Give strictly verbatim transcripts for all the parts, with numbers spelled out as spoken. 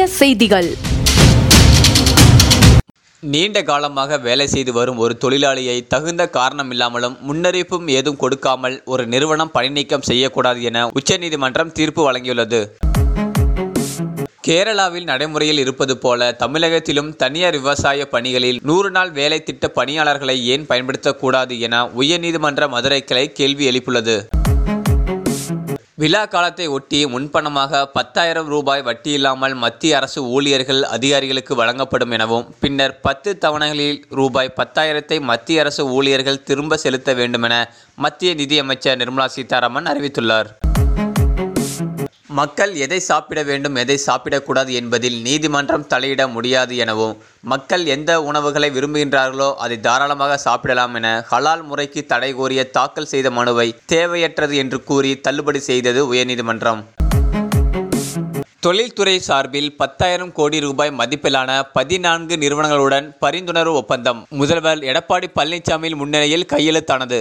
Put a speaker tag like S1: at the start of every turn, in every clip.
S1: செய்திகள்.
S2: நீண்ட காலமாக வேலை செய்து வரும் ஒரு தொழிலாளியை தகுந்த காரணமில்லாமலும் முன்னறிவிப்பும் ஏதும் கொடுக்காமல் ஒரு நிறுவனம் பணிநீக்கம் செய்யக்கூடாது என உச்சநீதிமன்றம் தீர்ப்பு வழங்கியுள்ளது. கேரளாவில் நடைமுறையில் இருப்பது போல தமிழகத்திலும் தனியார் விவசாய பணிகளில் நூறு நாள் வேலை திட்ட பணியாளர்களை ஏன் பயன்படுத்தக்கூடாது என உயர்நீதிமன்ற மதுரை கிளை கேள்வி எழுப்பியுள்ளது. விழா காலத்தை ஒட்டி முன்பணமாக பத்தாயிரம் ரூபாய் வட்டியில்லாமல் மத்திய அரசு ஊழியர்கள் அதிகாரிகளுக்கு வழங்கப்படும் எனவும் பின்னர் பத்து தவணைகளில் ரூபாய் பத்தாயிரத்தை மத்திய அரசு ஊழியர்கள் திரும்ப செலுத்த வேண்டுமென மத்திய நிதியமைச்சர் நிர்மலா சீதாராமன் அறிவித்துள்ளார். மக்கள் எதை சாப்பிட வேண்டும் எதை சாப்பிடக்கூடாது என்பதில் நீதிமன்றம் தலையிட முடியாது எனவும் மக்கள் எந்த உணவுகளை விரும்புகின்றார்களோ அதை தாராளமாக சாப்பிடலாம் என ஹலால் முறைக்கு தடை கோரிய தாக்கல் செய்த மனுவை தேவையற்றது என்று கூறி தள்ளுபடி செய்தது உயர்நீதிமன்றம். தொழில்துறை சார்பில் பத்தாயிரம் கோடி ரூபாய் மதிப்பிலான பதினான்கு நிறுவனங்களுடன் பரிந்துணர்வு ஒப்பந்தம் முதல்வர் எடப்பாடி பழனிசாமி முன்னிலையில் கையெழுத்தானது.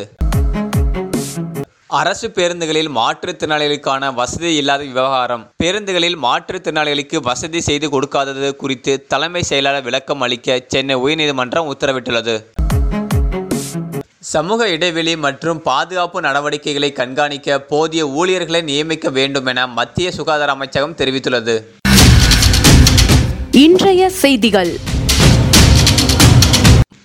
S2: அரசு பேருந்துகளில் மாற்றுத்திறனாளிகளுக்கான வசதி இல்லாத விவகாரம். பேருந்துகளில் மாற்றுத்திறனாளிகளுக்கு வசதி செய்து கொடுக்காதது குறித்து தலைமை செயலாளர் விளக்கம் அளிக்க சென்னை உயர்நீதிமன்றம் உத்தரவிட்டுள்ளது. சமூக இடைவெளி மற்றும் பாதுகாப்பு நடவடிக்கைகளை கண்காணிக்க போதிய ஊழியர்களை நியமிக்க வேண்டும் என மத்திய சுகாதார அமைச்சகம் தெரிவித்துள்ளது.
S1: இன்றைய செய்திகள்.